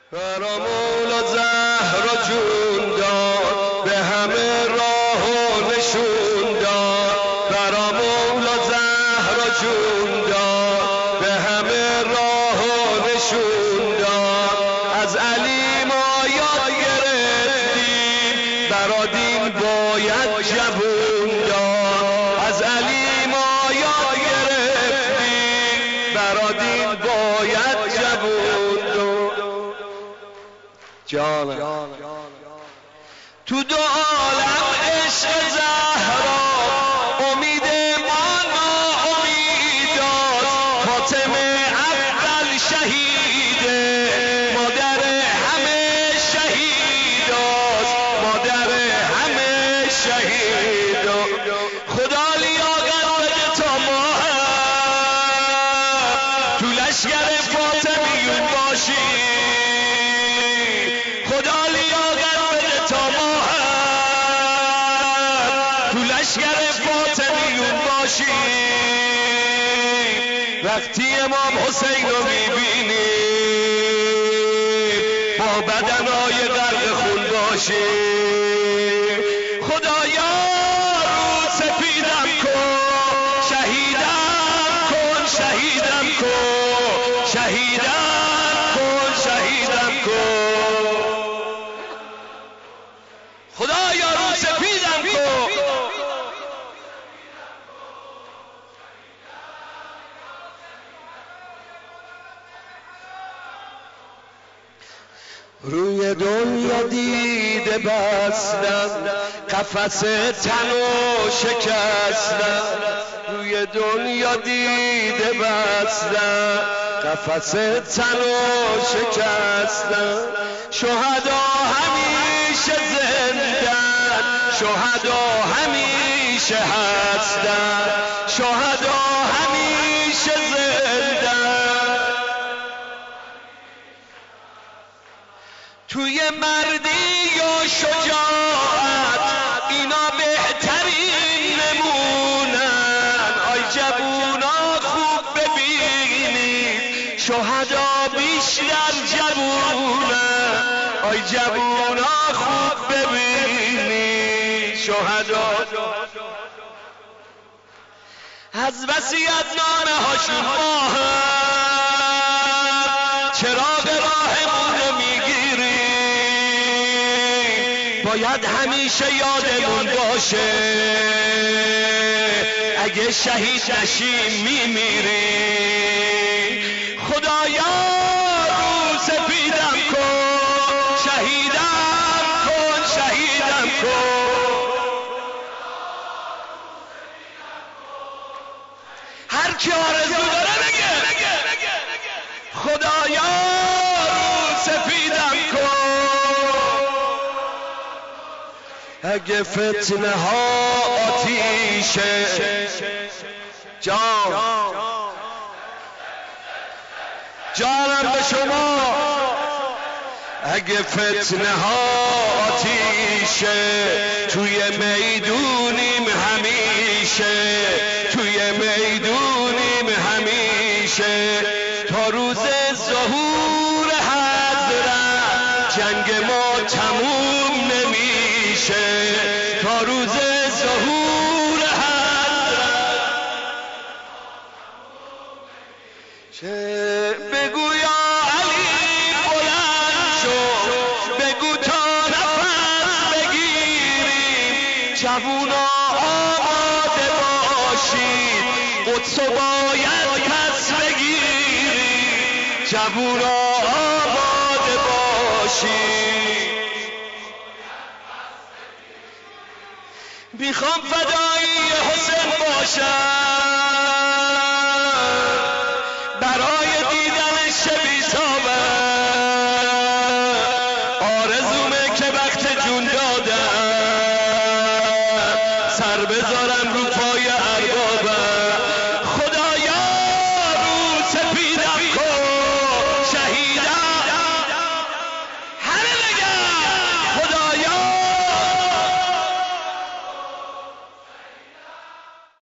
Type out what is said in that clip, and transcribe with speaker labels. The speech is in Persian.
Speaker 1: برا مولا زهرا جون داد، به همه راه و نشون داد. برا مولا زهرا جون داد، به همه راه و نشون داد. از علی ما یاد گرفتیم، برا دین باید جوون داد. از علی ما یاد گرفتیم، برا دین باید جوون داد. جانم تو دو عالم عشق زهرا، امید ما ناامیداست. فاطمه اول شهیده، مادر همه شهیداست، مادر همه شهیداست. خدا لیاقت تا ما تو لشکر فاطمیون باشیم. خدا لیاقت بده تا ما تو لشکر فاطمیون باشیم. وقتی امام حسین رو میبینیم، با بدنهای غرق خون باشیم. خدایا رو سپیدم کن، شهیدم کن، شهیدم کن، شهیدم کن، شهیدم کن. خدایا رو سپیدم کن. روی دنیا دیده بستم، قفس تنو شکستم. روی دنیا دیده بستم، قفس تنو شکستم. شهدا همیشه زندن، شهدا همیشه هستن، شهدا همیشه زندن. توی مردی و شجاعت اینا بهترین نمونن. آی جوونا خوب ببینید، شهدا بیشتر جوونن. آی جوونا خوب ببینید، شهدا از وصیت نامه هاشون ما هم چراغ راهمون رو میگیریم. باید همیشه یادمون باشه، اگه شهید نشیم میمیریم. خدایا رو سپیدم کن، شهیدم کن، شهیدم کن. هر کی آرزو داره بگه، خدایا رو سپیدم کن. اگه فتنه ها آتیشه، جانم به شما. اگه فتنه ها آتیشه، توی میدونیم همیشه، توی میدونیم همیشه. تا روز ظهور حضرت جنگ ما تموم نمیشه. تا روز ظهور حضرت چه بگو یا علی بلند شو، بگو تا نفس بگیریم. جوونا آماده باشید، قدسو باید پس بگیریم. جوونا آماده باشید. میخوام فدایی حسین باشم،